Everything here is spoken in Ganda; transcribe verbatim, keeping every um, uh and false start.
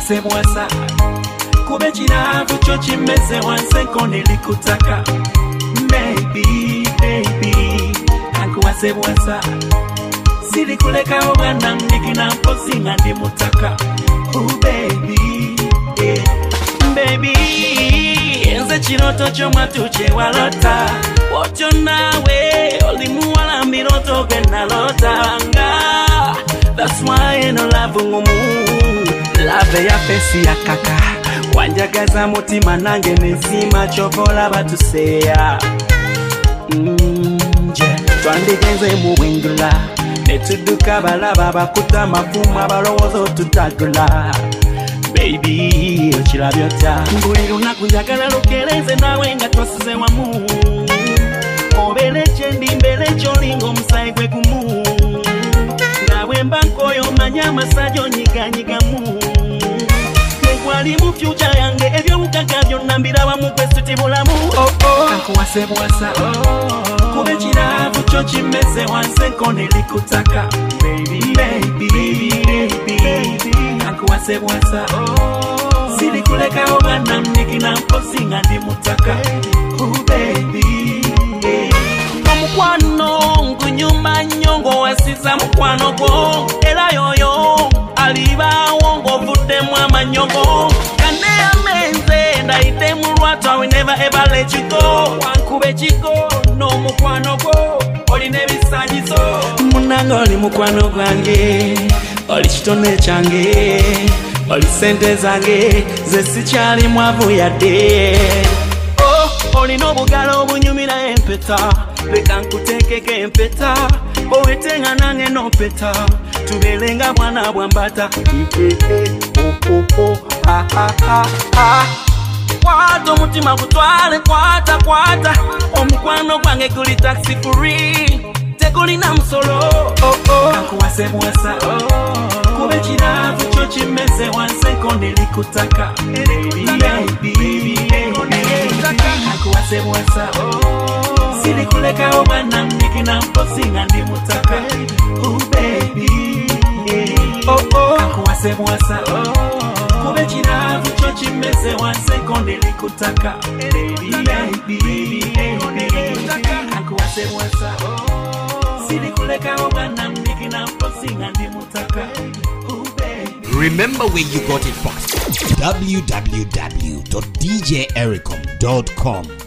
Kankuwase mwasa kube chinavu cho chimeze wansenko nilikutaka baby baby kankuwase mwasa sili kuleka obana nikina mposinga ndi mutaka oh baby yeah. Baby enze chiroto cho matuche walota wocho nawe olimuwala miroto gena lotanga that's why no love ngumu love ya pesi ya kaka wanjagaza mutima nange nzima chokola batuseya nje twandigenze mu wingula netuduka balaba bakuta mafuma balowozo tutagula baby ochirabyota nguli lunaku njagala lukeleze nawe nga twasize wamu obeleche ndimbelecho lingo musayi gwe gumu nawe mbankoyo manya masajo nyiganyigamu wali mu future yange ebyo mukaka byonna mbiraba mu kwesiti bulamu oh oh kankuwase bwasa oh kube chiravu cho chimeze wansenko nilikutaka baby baby baby baby kankuwase bwasa oh sili kuleka obana nikina mposinga ndi mutaka oh baby omukwano nkunyuma nyongo wasiza mukwano gwo era yoyo alibawo ng'ovuddemu amanyongo kane amenze ndayite mu lwatu I will never ever let you go wankube kiko n'omukwano gwo olina ebisagizo munange oli mukwano gwange oli kitone kyange oli sente zange ze sikyali mwavu yadde oh olina obugalo obunyumira empeta leka nkuteekeko empeta owetenga nange n'opeta tubelenga bwana bwambata kwata omutima gutwale kwata kwata omukwano gwange guli taxi free tegulina musolo kankuwase mwasa kube kiravu cho kimeze wansenko nilikutaka baby kankuwase mwasa sili kuleka obana nikina mposinga ndi mutaka oh baby yeah. oh oh kankuwase mwasa oh kube chiravu cho chimeze wansenko nilikutaka baby baby kankuwase mwasa oh sili kuleka obana nikina mposinga ndi mutaka oh baby. Remember where you got it first. w w w dot d j ericom dot com